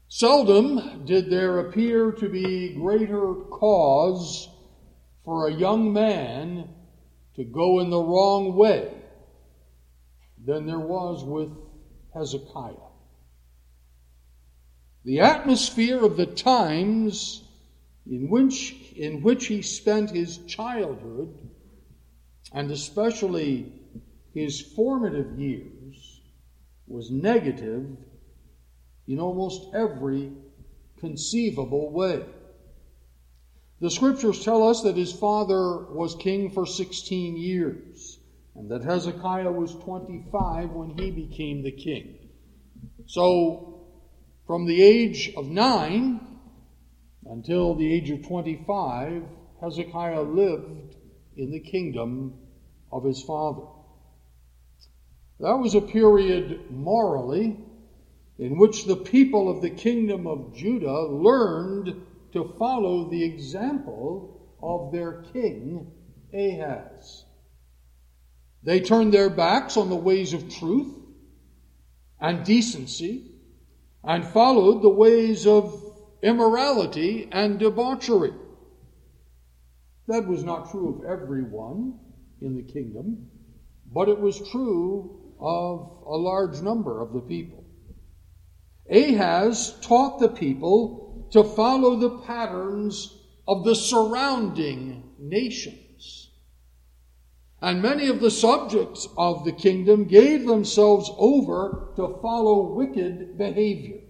Seldom did there appear to be greater cause for a young man to go in the wrong way than there was with Hezekiah. The atmosphere of the times in which he spent his childhood, and especially his formative years, was negative in almost every conceivable way. The scriptures tell us that his father was king for 16 years, and that Hezekiah was 25 when he became the king. So, from the age of 9 until the age of 25, Hezekiah lived in the kingdom of his father. That was a period morally in which the people of the kingdom of Judah learned to follow the example of their king Ahaz. They turned their backs on the ways of truth and decency and followed the ways of immorality and debauchery. That was not true of everyone in the kingdom, but it was true of a large number of the people. Ahaz taught the people to follow the patterns of the surrounding nations. And many of the subjects of the kingdom gave themselves over to follow wicked behavior.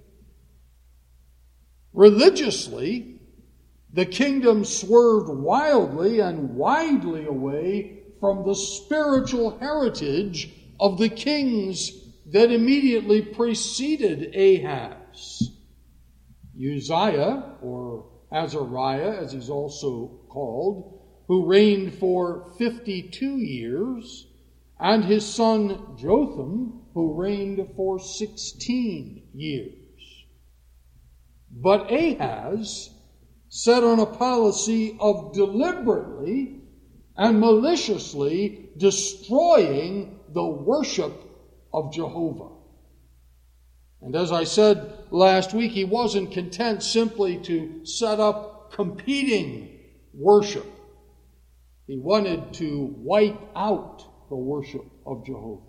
Religiously, the kingdom swerved wildly and widely away from the spiritual heritage of the kings that immediately preceded Ahaz. Uzziah, or Azariah as he's also called, who reigned for 52 years, and his son Jotham, who reigned for 16 years. But Ahaz set on a policy of deliberately and maliciously destroying the worship of Jehovah. And as I said last week, he wasn't content simply to set up competing worship. He wanted to wipe out the worship of Jehovah.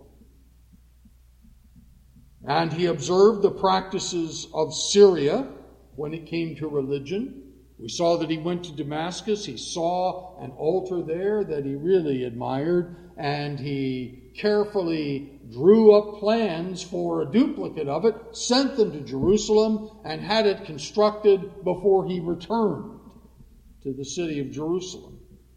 And he observed the practices of Syria when it came to religion. We saw that he went to Damascus. He saw an altar there that he really admired, and he carefully drew up plans for a duplicate of it, sent them to Jerusalem, and had it constructed before he returned to the city of Jerusalem.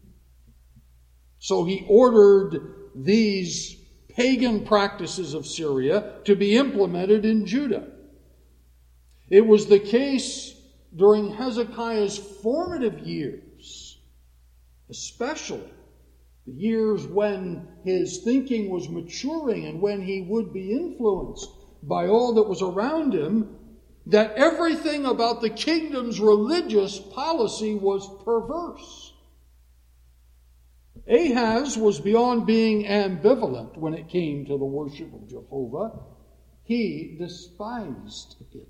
So he ordered these pagan practices of Syria to be implemented in Judah. It was the case during Hezekiah's formative years, especially the years when his thinking was maturing and when he would be influenced by all that was around him, that everything about the kingdom's religious policy was perverse. Ahaz was beyond being ambivalent when it came to the worship of Jehovah. He despised it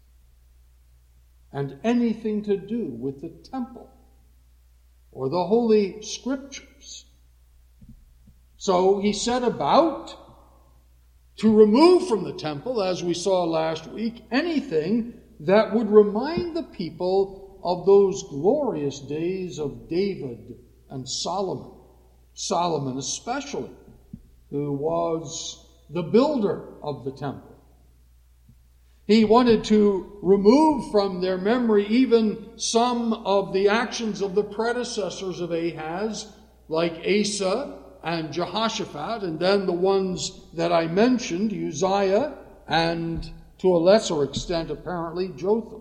and anything to do with the temple or the Holy Scriptures. So he set about to remove from the temple, as we saw last week, anything that would remind the people of those glorious days of David and Solomon. Solomon especially, who was the builder of the temple. He wanted to remove from their memory even some of the actions of the predecessors of Ahaz, like Asa and Jehoshaphat, and then the ones that I mentioned, Uzziah, and to a lesser extent, apparently, Jotham.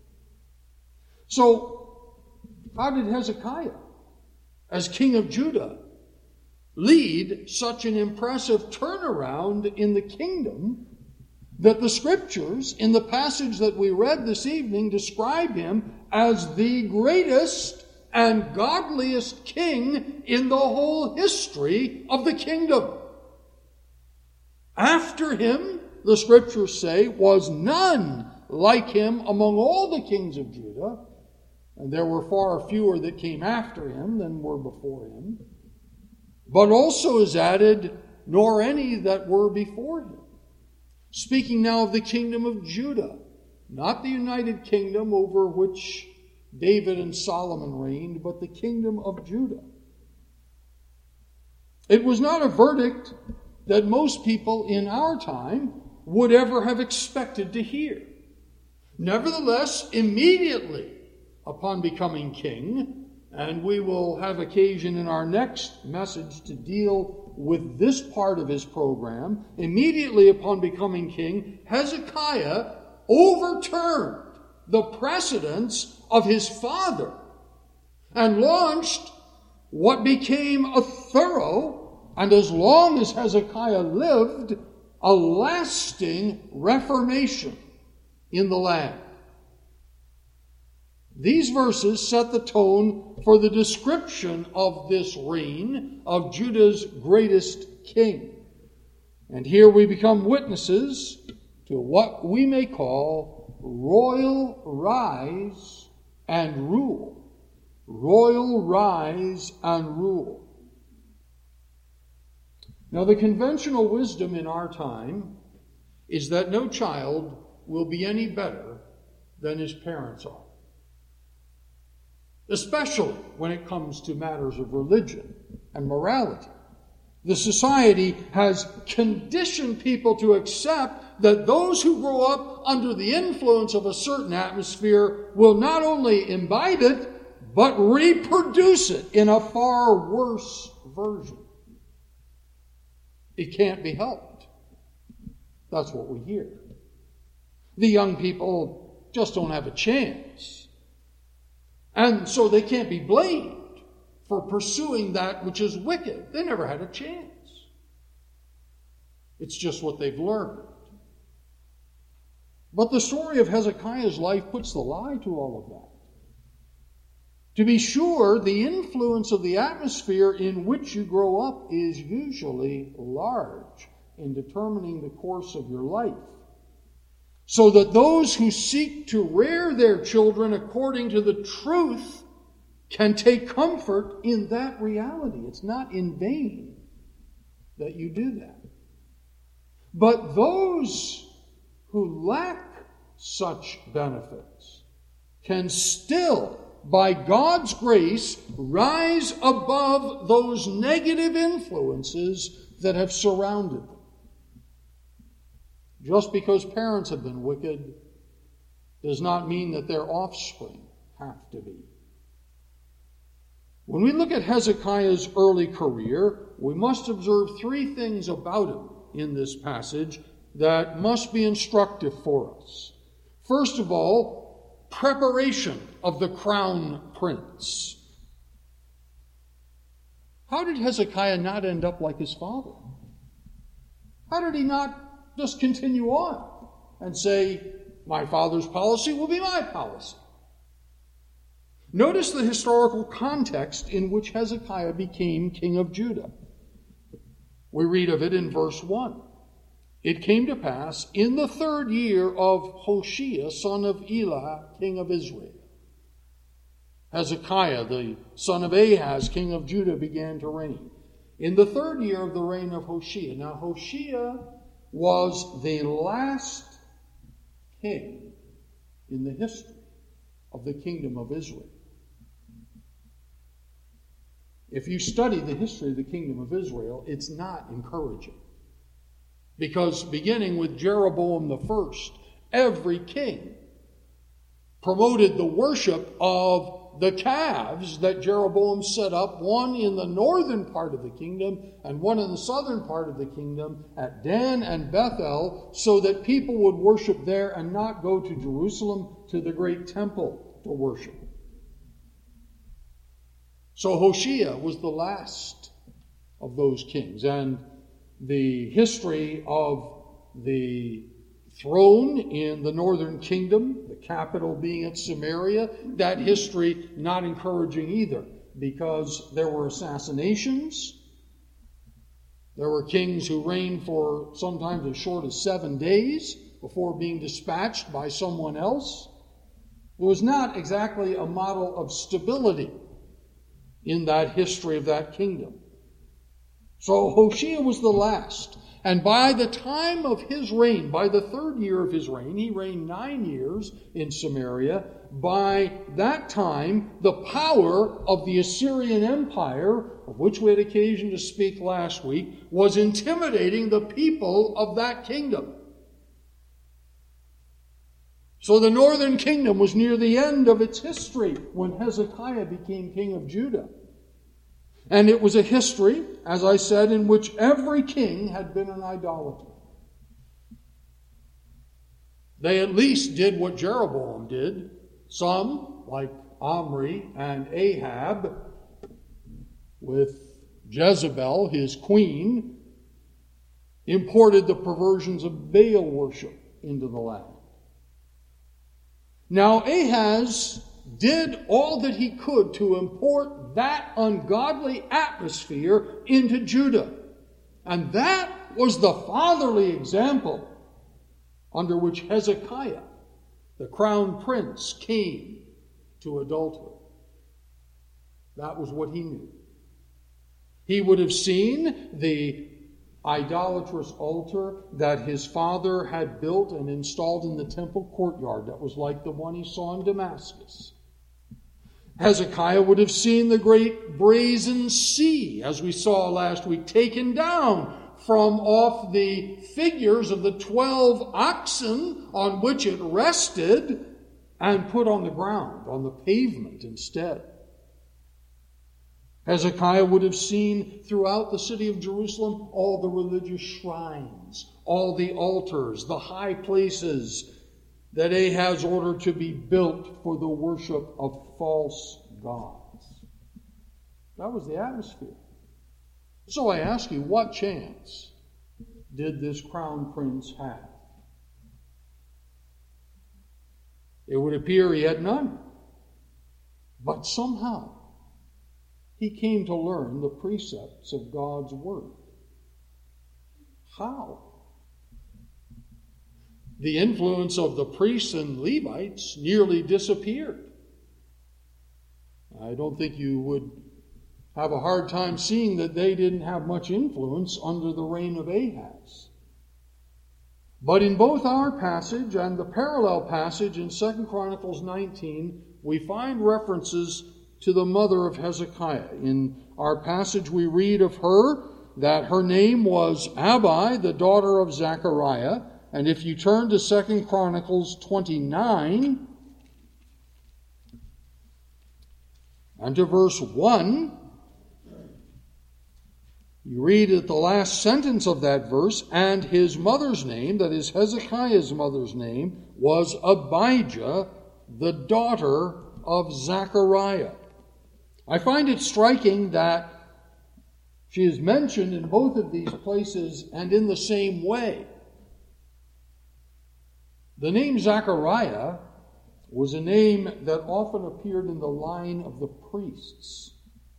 So, how did Hezekiah, as king of Judah, lead such an impressive turnaround in the kingdom that the Scriptures, in the passage that we read this evening, describe him as the greatest and godliest king in the whole history of the kingdom? After him, the Scriptures say, was none like him among all the kings of Judah, and there were far fewer that came after him than were before him, but also is added, nor any that were before him. Speaking now of the kingdom of Judah, not the united kingdom over which David and Solomon reigned, but the kingdom of Judah. It was not a verdict that most people in our time would ever have expected to hear. Nevertheless, immediately upon becoming king, and we will have occasion in our next message to deal with this part of his program, immediately upon becoming king, Hezekiah overturned the precedents of his father and launched what became a thorough, and as long as Hezekiah lived, a lasting reformation in the land. These verses set the tone for the description of this reign of Judah's greatest king. And here we become witnesses to what we may call royal rise and rule. Royal rise and rule. Now, the conventional wisdom in our time is that no child will be any better than his parents are, especially when it comes to matters of religion and morality. The society has conditioned people to accept that those who grow up under the influence of a certain atmosphere will not only imbibe it, but reproduce it in a far worse version. It can't be helped. That's what we hear. The young people just don't have a chance. And so they can't be blamed for pursuing that which is wicked. They never had a chance. It's just what they've learned. But the story of Hezekiah's life puts the lie to all of that. To be sure, the influence of the atmosphere in which you grow up is usually large in determining the course of your life. So that those who seek to rear their children according to the truth can take comfort in that reality. It's not in vain that you do that. But those who lack such benefits can still, by God's grace, rise above those negative influences that have surrounded them. Just because parents have been wicked does not mean that their offspring have to be. When we look at Hezekiah's early career, we must observe three things about him in this passage that must be instructive for us. First of all, preparation of the crown prince. How did Hezekiah not end up like his father? How did he not just continue on and say, my father's policy will be my policy? Notice the historical context in which Hezekiah became king of Judah. We read of it in verse 1. It came to pass in the 3rd year of Hoshea, son of Elah, king of Israel. Hezekiah, the son of Ahaz, king of Judah, began to reign. In the 3rd year of the reign of Hoshea. Now, Hoshea was the last king in the history of the kingdom of Israel. If you study the history of the kingdom of Israel, it's not encouraging. Because beginning with Jeroboam the first, every king promoted the worship of the calves that Jeroboam set up, one in the northern part of the kingdom and one in the southern part of the kingdom at Dan and Bethel, so that people would worship there and not go to Jerusalem to the great temple to worship. So Hoshea was the last of those kings, and the history of the throne in the northern kingdom, the capital being at Samaria, that history not encouraging either, because there were assassinations. There were kings who reigned for sometimes as short as 7 days before being dispatched by someone else, was not exactly a model of stability in that history of that kingdom. So Hoshea was the last. And by the time of his reign, by the third year of his reign, he reigned 9 years in Samaria. By that time, the power of the Assyrian Empire, of which we had occasion to speak last week, was intimidating the people of that kingdom. So the northern kingdom was near the end of its history when Hezekiah became king of Judah. And it was a history, as I said, in which every king had been an idolater. They at least did what Jeroboam did. Some, like Omri and Ahab, with Jezebel, his queen, imported the perversions of Baal worship into the land. Now Ahaz did all that he could to import that ungodly atmosphere into Judah. And that was the fatherly example under which Hezekiah, the crown prince, came to adulthood. That was what he knew. He would have seen the idolatrous altar that his father had built and installed in the temple courtyard that was like the one he saw in Damascus. Hezekiah would have seen the great brazen sea, as we saw last week, taken down from off the figures of the 12 oxen on which it rested and put on the ground, on the pavement instead. Hezekiah would have seen throughout the city of Jerusalem all the religious shrines, all the altars, the high places that Ahaz ordered to be built for the worship of false gods. That was the atmosphere. So I ask you, what chance did this crown prince have? It would appear he had none. But somehow, he came to learn the precepts of God's Word. How? The influence of the priests and Levites nearly disappeared. I don't think you would have a hard time seeing that they didn't have much influence under the reign of Ahaz. But in both our passage and the parallel passage in 2 Chronicles 19, we find references to the mother of Hezekiah. In our passage we read of her that her name was Abi, the daughter of Zechariah. And if you turn to 2 Chronicles 29 and to verse 1, you read at the last sentence of that verse, and his mother's name, that is Hezekiah's mother's name, was Abijah, the daughter of Zechariah. I find it striking that she is mentioned in both of these places and in the same way. The name Zechariah was a name that often appeared in the line of the priests.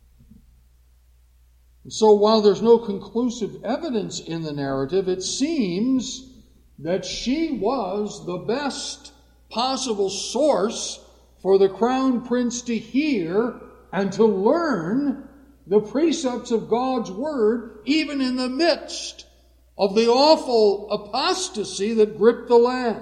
And so while there's no conclusive evidence in the narrative, it seems that she was the best possible source for the crown prince to hear and to learn the precepts of God's Word, even in the midst of the awful apostasy that gripped the land.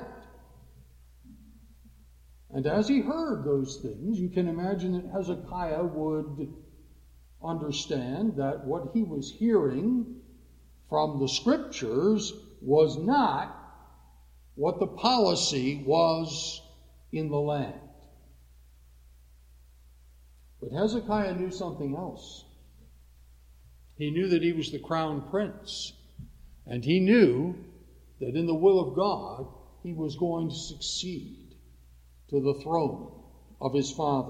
And as he heard those things, you can imagine that Hezekiah would understand that what he was hearing from the Scriptures was not what the policy was in the land. But Hezekiah knew something else. He knew that he was the crown prince, and he knew that in the will of God, he was going to succeed to the throne of his father.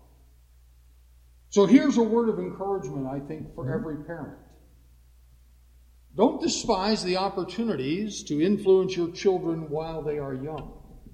So here's a word of encouragement, I think, for every parent. Don't despise the opportunities to influence your children while they are young.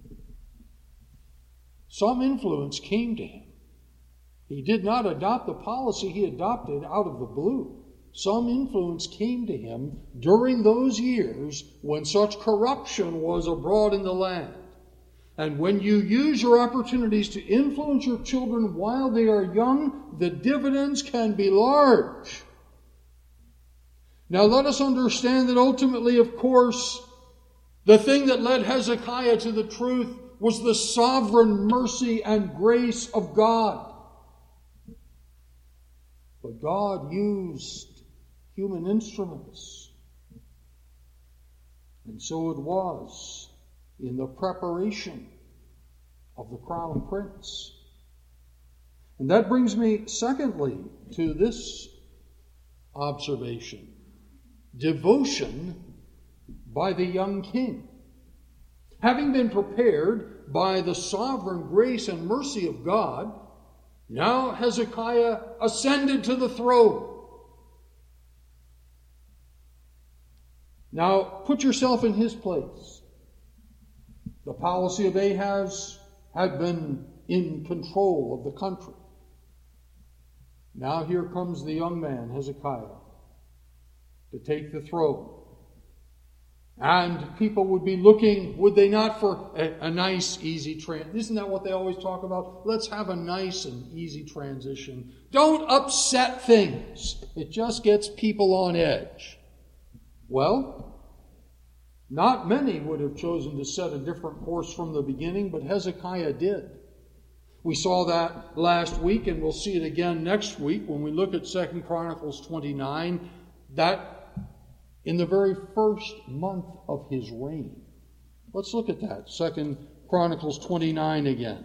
Some influence came to him. He did not adopt the policy he adopted out of the blue. some influence came to him during those years when such corruption was abroad in the land. And when you use your opportunities to influence your children while they are young, the dividends can be large. Now let us understand that ultimately, of course, the thing that led Hezekiah to the truth was the sovereign mercy and grace of God. But God used human instruments. And so it was in the preparation of the crown prince. And that brings me, secondly, to this observation. Devotion by the young king. Having been prepared by the sovereign grace and mercy of God, now Hezekiah ascended to the throne. Now, put yourself in his place. The policy of Ahaz had been in control of the country. Now here comes the young man, Hezekiah, to take the throne. And people would be looking, would they not, for a nice, easy transition? Isn't that what they always talk about? Let's have a nice and easy transition. Don't upset things. It just gets people on edge. Well, not many would have chosen to set a different course from the beginning, but Hezekiah did. We saw that last week, and we'll see it again next week when we look at 2 Chronicles 29, that in the very first month of his reign. Let's look at that, 2 Chronicles 29 again.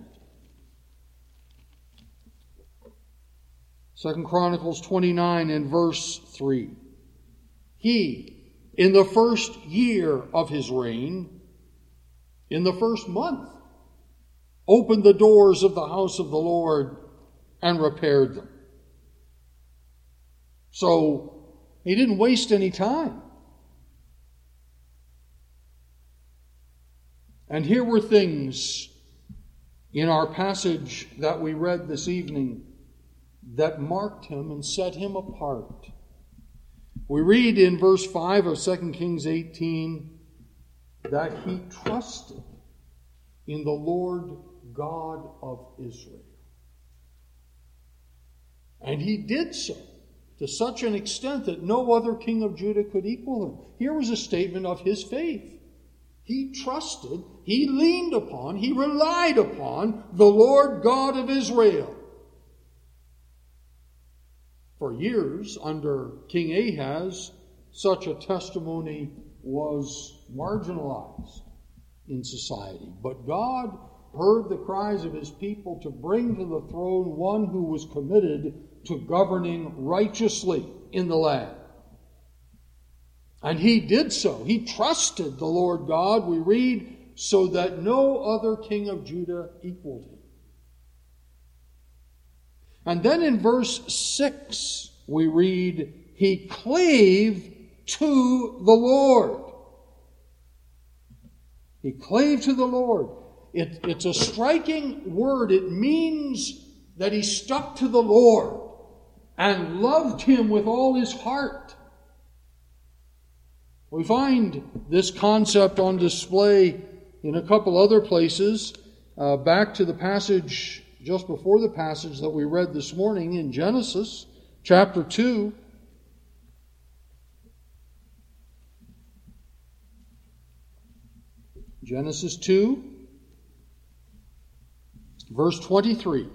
2 Chronicles 29 and verse 3. He, in the first year of his reign, in the first month, opened the doors of the house of the Lord and repaired them. So he didn't waste any time. And here were things in our passage that we read this evening that marked him and set him apart. We read in verse 5 of 2 Kings 18 that he trusted in the Lord God of Israel. And he did so to such an extent that no other king of Judah could equal him. Here was a statement of his faith. He trusted, he leaned upon, he relied upon the Lord God of Israel. For years, under King Ahaz, such a testimony was marginalized in society. But God heard the cries of his people to bring to the throne one who was committed to governing righteously in the land. And he did so. He trusted the Lord God, we read, so that no other king of Judah equaled him. And then in verse 6, we read, he clave to the Lord. He clave to the Lord. It's a striking word. It means that he stuck to the Lord and loved him with all his heart. We find this concept on display in a couple other places. Back to the passage just before the passage that we read this morning in Genesis chapter 2. Genesis 2, verse 23.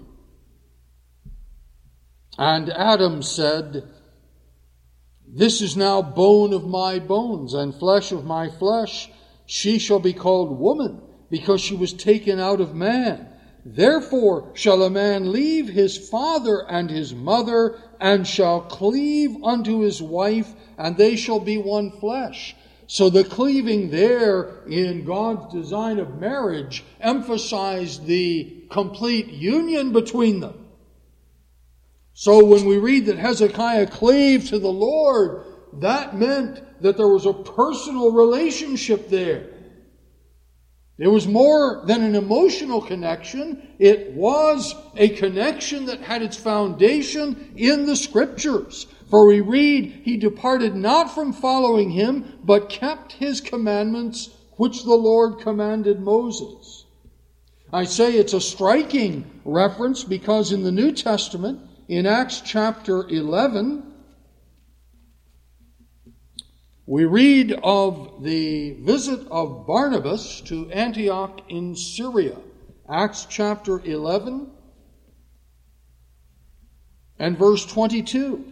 And Adam said, this is now bone of my bones and flesh of my flesh. She shall be called woman, because she was taken out of man. Therefore shall a man leave his father and his mother, and shall cleave unto his wife, and they shall be one flesh. So the cleaving there in God's design of marriage emphasized the complete union between them. So when we read that Hezekiah clave to the Lord, that meant that there was a personal relationship there. It was more than an emotional connection. It was a connection that had its foundation in the Scriptures. For we read, he departed not from following him, but kept his commandments, which the Lord commanded Moses. I say it's a striking reference because in the New Testament, in Acts chapter 11, we read of the visit of Barnabas to Antioch in Syria. Acts chapter 11 and verse 22.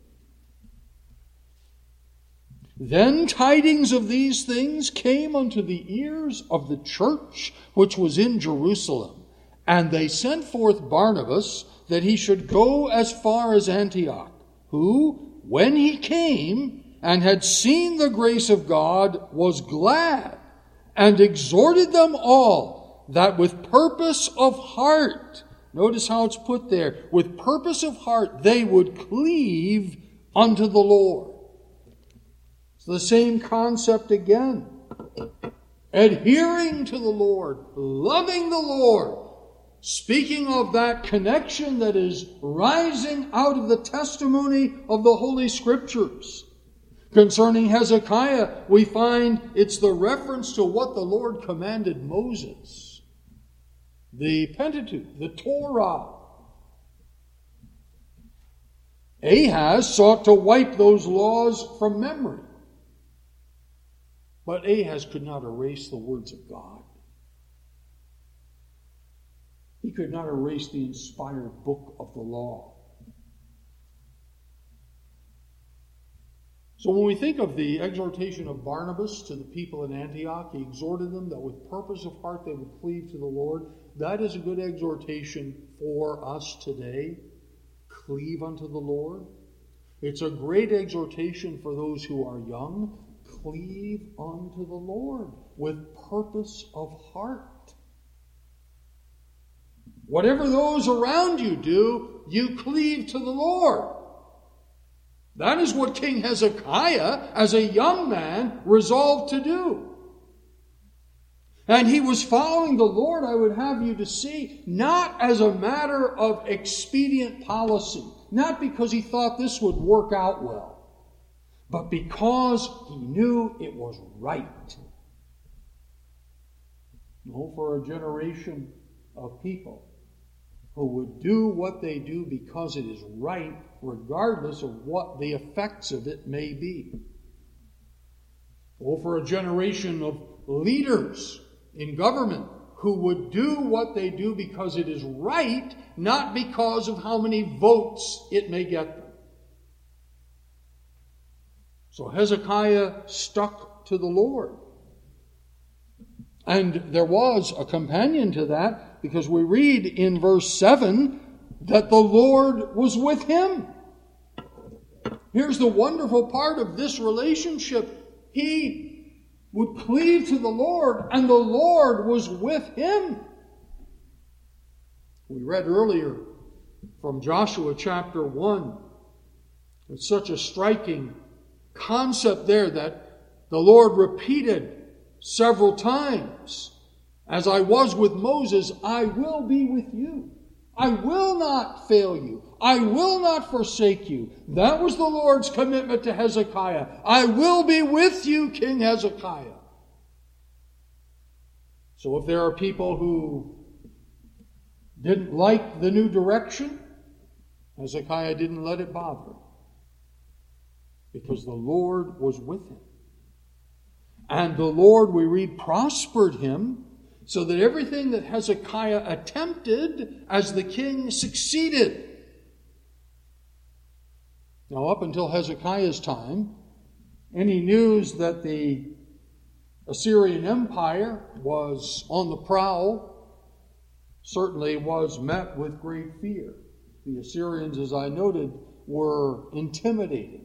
Then tidings of these things came unto the ears of the church which was in Jerusalem, and they sent forth Barnabas that he should go as far as Antioch, who, when he came and had seen the grace of God, was glad, and exhorted them all that with purpose of heart, notice how it's put there, with purpose of heart they would cleave unto the Lord. It's the same concept again. Adhering to the Lord, loving the Lord, speaking of that connection that is rising out of the testimony of the Holy Scriptures. Concerning Hezekiah, we find it's the reference to what the Lord commanded Moses. The Pentateuch, the Torah. Ahaz sought to wipe those laws from memory. But Ahaz could not erase the words of God. He could not erase the inspired book of the law. So when we think of the exhortation of Barnabas to the people in Antioch, he exhorted them that with purpose of heart they would cleave to the Lord. That is a good exhortation for us today. Cleave unto the Lord. It's a great exhortation for those who are young. Cleave unto the Lord with purpose of heart. Whatever those around you do, you cleave to the Lord. That is what King Hezekiah, as a young man, resolved to do. And he was following the Lord, I would have you to see, not as a matter of expedient policy, not because he thought this would work out well, but because he knew it was right. No, for a generation of people who would do what they do because it is right, regardless of what the effects of it may be. Or for a generation of leaders in government who would do what they do because it is right, not because of how many votes it may get them. So Hezekiah stuck to the Lord. And there was a companion to that, because we read in verse 7 that the Lord was with him. Here's the wonderful part of this relationship. He would cleave to the Lord, and the Lord was with him. We read earlier from Joshua chapter 1. It's such a striking concept there that the Lord repeated several times. As I was with Moses, I will be with you. I will not fail you. I will not forsake you. That was the Lord's commitment to Hezekiah. I will be with you, King Hezekiah. So if there are people who didn't like the new direction, Hezekiah didn't let it bother him, because the Lord was with him. And the Lord, we read, prospered him, so that everything that Hezekiah attempted as the king succeeded. Now, up until Hezekiah's time, any news that the Assyrian Empire was on the prowl certainly was met with great fear. The Assyrians, as I noted, were intimidating.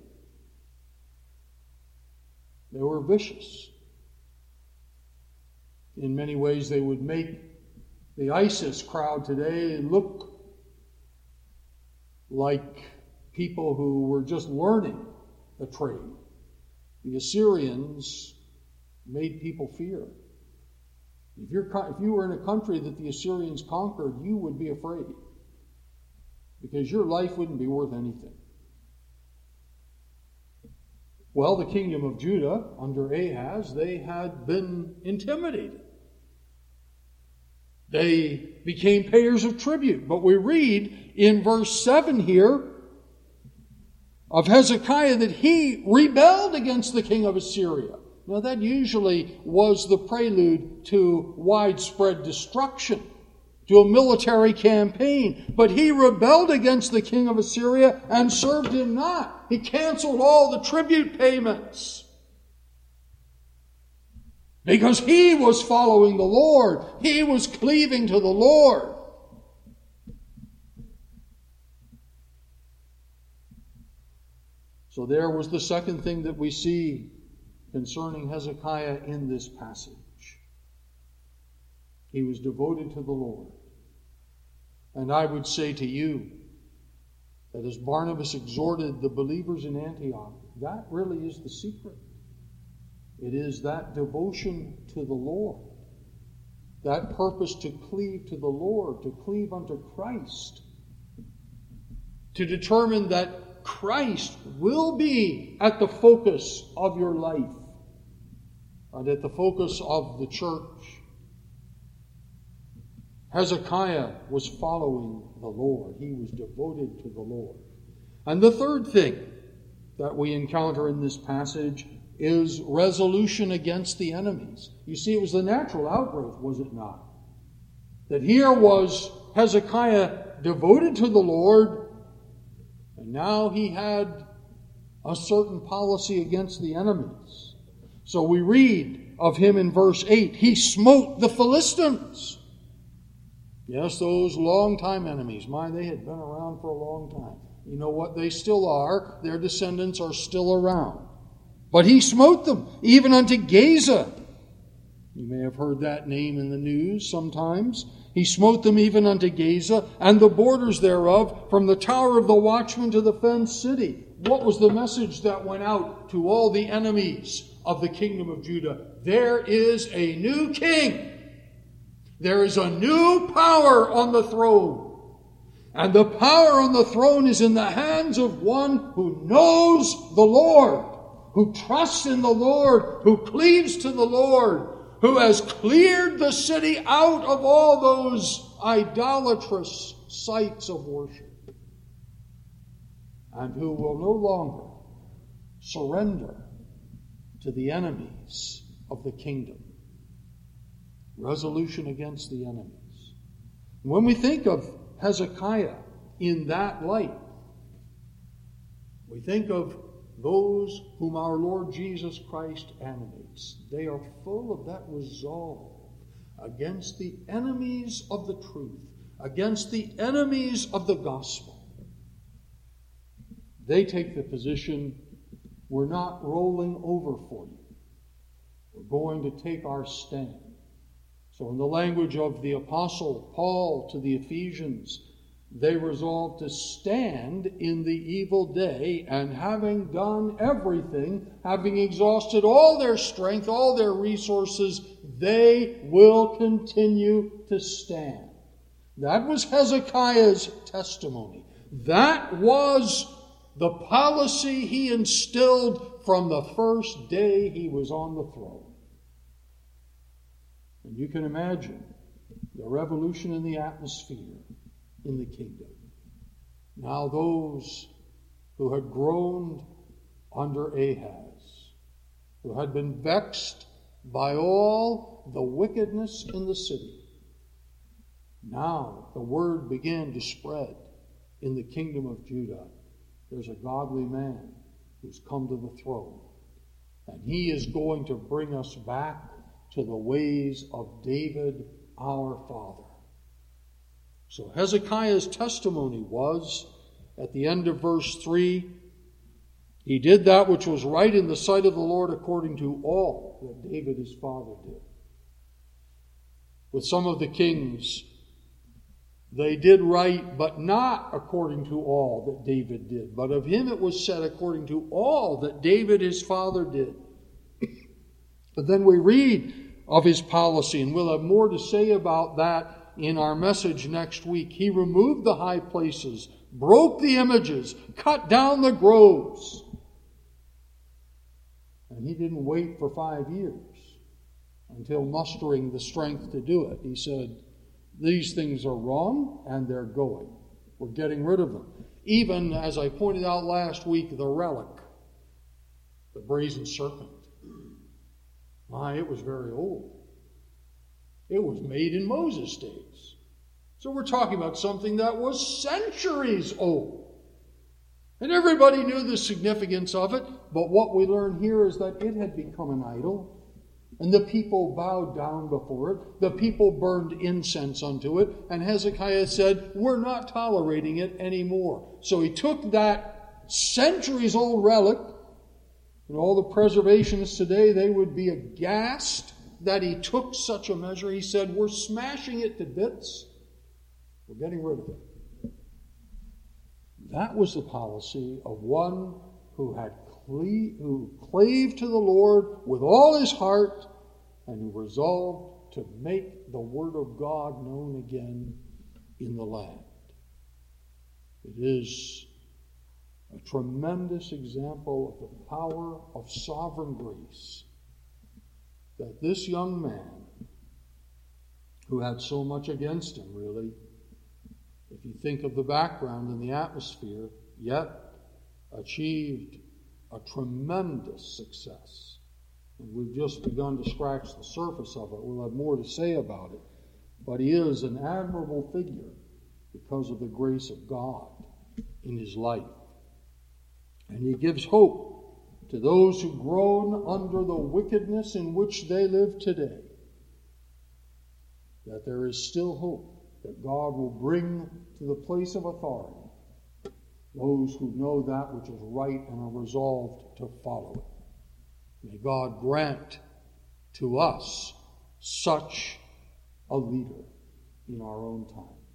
They were vicious. In many ways, they would make the ISIS crowd today look like people who were just learning the trade. The Assyrians made people fear. If you were in a country that the Assyrians conquered, you would be afraid, because your life wouldn't be worth anything. Well, the kingdom of Judah, under Ahaz, they had been intimidated. They became payers of tribute. But we read in verse 7 here of Hezekiah that he rebelled against the king of Assyria. Now, that usually was the prelude to widespread destruction, to a military campaign. But he rebelled against the king of Assyria and served him not. He canceled all the tribute payments, because he was following the Lord. He was cleaving to the Lord. So there was the second thing that we see concerning Hezekiah in this passage. He was devoted to the Lord. And I would say to you that as Barnabas exhorted the believers in Antioch, that really is the secret. It is that devotion to the Lord, that purpose to cleave to the Lord, to cleave unto Christ, to determine that Christ will be at the focus of your life and at the focus of the church. Hezekiah was following the Lord. He was devoted to the Lord. And the third thing that we encounter in this passage is resolution against the enemies. You see, it was the natural outgrowth, was it not? That here was Hezekiah devoted to the Lord, and now he had a certain policy against the enemies. So we read of him in verse 8, he smote the Philistines. Yes, those long-time enemies. They had been around for a long time. You know what? They still are. Their descendants are still around. But he smote them, even unto Gaza. You may have heard that name in the news sometimes. He smote them even unto Gaza, and the borders thereof, from the tower of the watchman to the fenced city. What was the message that went out to all the enemies of the kingdom of Judah? There is a new king. There is a new power on the throne. And the power on the throne is in the hands of one who knows the Lord, who trusts in the Lord, who cleaves to the Lord, who has cleared the city out of all those idolatrous sites of worship, and who will no longer surrender to the enemies of the kingdom. Resolution against the enemies. When we think of Hezekiah in that light, we think of those whom our Lord Jesus Christ animates. They are full of that resolve against the enemies of the truth, against the enemies of the gospel. They take the position, we're not rolling over for you. We're going to take our stand. So in the language of the Apostle Paul to the Ephesians, they resolved to stand in the evil day, and having done everything, having exhausted all their strength, all their resources, they will continue to stand. That was Hezekiah's testimony. That was the policy he instilled from the first day he was on the throne. And you can imagine the revolution in the atmosphere in the kingdom. Now those who had groaned under Ahaz, who had been vexed by all the wickedness in the city, now the word began to spread in the kingdom of Judah. There's a godly man who's come to the throne, and he is going to bring us back to the ways of David, our father. So Hezekiah's testimony was, at the end of verse 3, he did that which was right in the sight of the Lord according to all that David his father did. With some of the kings, they did right, but not according to all that David did. But of him it was said according to all that David his father did. But then we read of his policy, and we'll have more to say about that in our message next week. He removed the high places, broke the images, cut down the groves. And he didn't wait for 5 years until mustering the strength to do it. He said, these things are wrong, and they're going. We're getting rid of them. Even, as I pointed out last week, the relic, the brazen serpent. It was very old. It was made in Moses' days. So we're talking about something that was centuries old. And everybody knew the significance of it, but what we learn here is that it had become an idol, and the people bowed down before it. The people burned incense unto it, and Hezekiah said, we're not tolerating it anymore. So he took that centuries-old relic, and all the preservationists today, they would be aghast that he took such a measure. He said, we're smashing it to bits. We're getting rid of it. That was the policy of one who clave to the Lord with all his heart, and who resolved to make the word of God known again in the land. It is a tremendous example of the power of sovereign grace that this young man, who had so much against him, really, if you think of the background and the atmosphere, yet achieved a tremendous success. And we've just begun to scratch the surface of it. We'll have more to say about it. But he is an admirable figure because of the grace of God in his life. And he gives hope to those who groan under the wickedness in which they live today, that there is still hope that God will bring to the place of authority those who know that which is right and are resolved to follow it. May God grant to us such a leader in our own time.